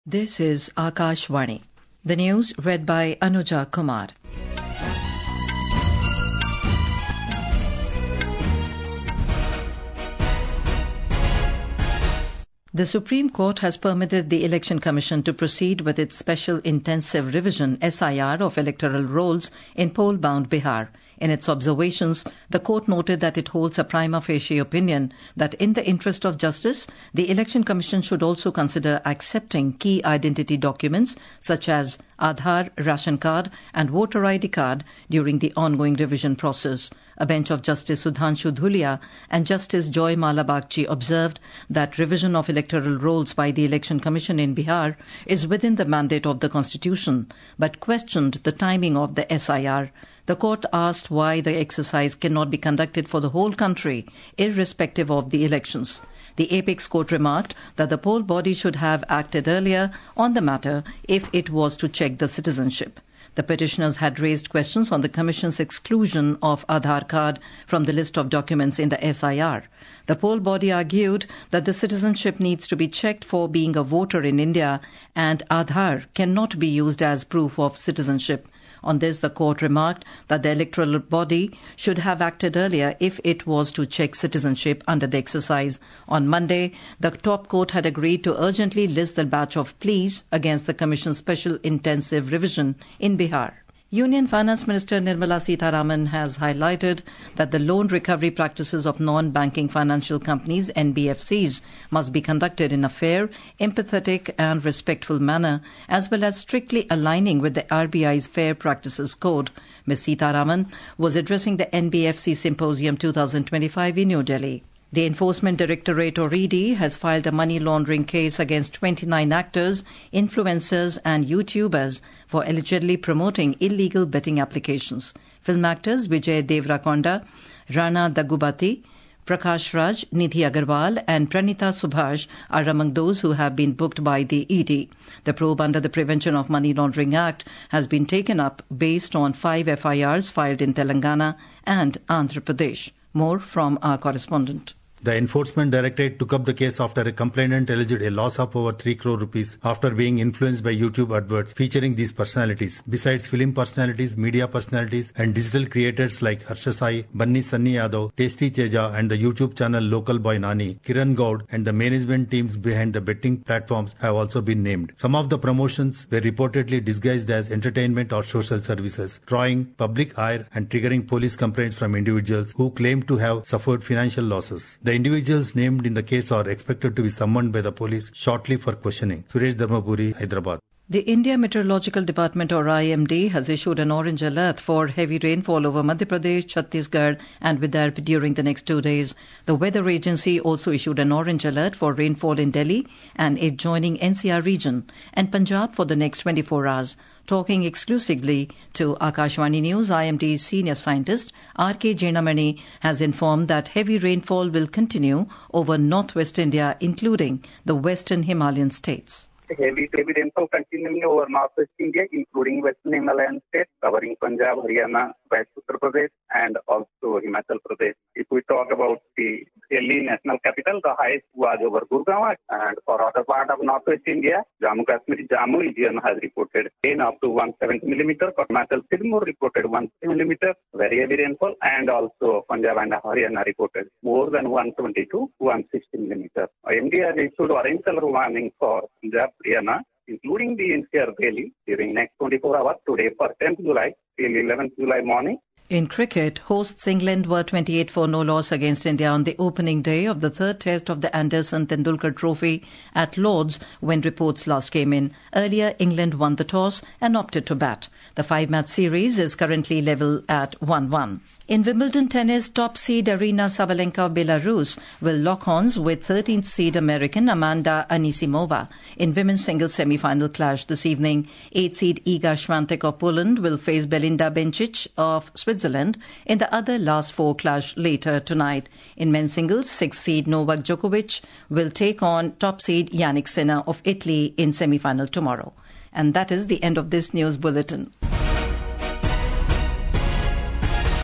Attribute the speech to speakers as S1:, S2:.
S1: This is Akashvani. The news read by Anuja Kumar. The Supreme Court has permitted the Election Commission to proceed with its Special Intensive Revision (SIR) of electoral rolls in poll-bound Bihar. In its observations, the court noted that it holds a prima facie opinion that in the interest of justice, the Election Commission should also consider accepting key identity documents such as Aadhaar, ration card and voter ID card during the ongoing revision process. A bench of Justice Sudhanshu Dhulia and Justice Joy Mala Bagchi observed that revision of electoral rolls by the Election Commission in Bihar is within the mandate of the Constitution, but questioned the timing of the SIR. The court asked why the exercise cannot be conducted for the whole country, irrespective of the elections. The Apex Court remarked that the poll body should have acted earlier on the matter if it was to check the citizenship. The petitioners had raised questions on the Commission's exclusion of Aadhaar card from the list of documents in the SIR. The poll body argued that the citizenship needs to be checked for being a voter in India and Aadhaar cannot be used as proof of citizenship. On this, the court remarked that the electoral body should have acted earlier if it was to check citizenship under the exercise. On Monday, the top court had agreed to urgently list the batch of pleas against the Commission's Special Intensive Revision in Bihar. Union Finance Minister Nirmala Sitharaman has highlighted that the loan recovery practices of non-banking financial companies, NBFCs, must be conducted in a fair, empathetic and respectful manner, as well as strictly aligning with the RBI's Fair Practices Code. Ms. Sitharaman was addressing the NBFC Symposium 2025 in New Delhi. The Enforcement Directorate, or ED, has filed a money laundering case against 29 actors, influencers and YouTubers for allegedly promoting illegal betting applications. Film actors Vijay Deverakonda, Rana Daggubati, Prakash Raj, Nidhi Agarwal and Pranita Subhash are among those who have been booked by the ED. The probe under the Prevention of Money Laundering Act has been taken up based on 5 FIRs filed in Telangana and Andhra Pradesh. More from our correspondent.
S2: The Enforcement Directorate took up the case after a complainant alleged a loss of over 3 crore rupees after being influenced by YouTube adverts featuring these personalities. Besides film personalities, media personalities and digital creators like Harsha Sai, Banni Sunny Yadav, Tasty Cheja and the YouTube channel Local Boy Nani, Kiran Gaud and the management teams behind the betting platforms have also been named. Some of the promotions were reportedly disguised as entertainment or social services, drawing public ire and triggering police complaints from individuals who claim to have suffered financial losses. The individuals named in the case are expected to be summoned by the police shortly for questioning. Suresh Dharmapuri, Hyderabad.
S1: The India Meteorological Department, or IMD, has issued an orange alert for heavy rainfall over Madhya Pradesh, Chhattisgarh and Vidarbha during the next 2 days. The weather agency also issued an orange alert for rainfall in Delhi and adjoining NCR region and Punjab for the next 24 hours. Talking exclusively to Akashvani News, IMD's senior scientist R.K. Jenamani has informed that heavy rainfall will continue over northwest India, including the western Himalayan states.
S3: Heavy rainfall continuing over northwest India, including western Himalayan states, covering Punjab, Haryana, West Uttar Pradesh, and also Himachal Pradesh. If we talk about the Delhi national capital, the highest was over Gurgaon, and for other part of northwest India, Jammu Kashmir, Jammu region has reported rain up to 170 millimeter. Himachal Sirmur reported 160 millimeter, very heavy rainfall, and also Punjab and Haryana reported more than 170 to 160 millimeter. IMD has issued orange color warning for Punjab, Haryana, including the NCR Delhi during next 24 hours today for 10th July till 11th July morning.
S1: In cricket, hosts England were 28 for no loss against India on the opening day of the third test of the Anderson Tendulkar Trophy at Lord's when reports last came in. Earlier, England won the toss and opted to bat. The 5-match series is currently level at 1-1. In Wimbledon tennis, top seed Aryna Sabalenka of Belarus will lock horns with 13th seed American Amanda Anisimova in women's singles semi-final clash this evening. 8th seed Iga Swiatek of Poland will face Belinda Bencic of Switzerland in the other last 4 clash later tonight. In men's singles, 6th seed Novak Djokovic will take on top seed Yannick Sinner of Italy in semi-final tomorrow. And that is the end of this news bulletin.